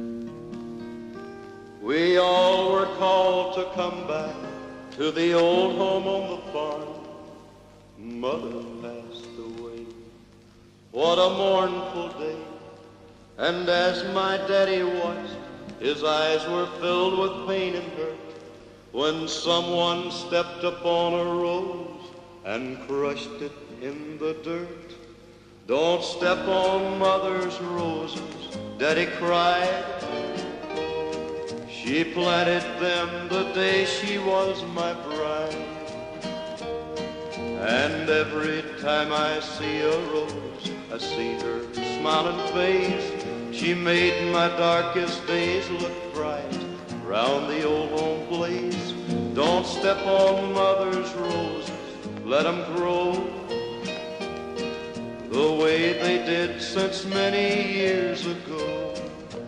We all were called to come back to the old home on the farm. Mother passed away. What a mournful day. And as my daddy watched, his eyes were filled with pain and hurt when someone stepped upon a rose and crushed it in the dirt. Don't step on Mother's roses, Daddy cried. She planted them the day she was my bride. And every time I see a rose, I see her smiling face. She made my darkest days look bright round the old home place. Don't step on Mother's roses, let them grow the way they did since many years ago.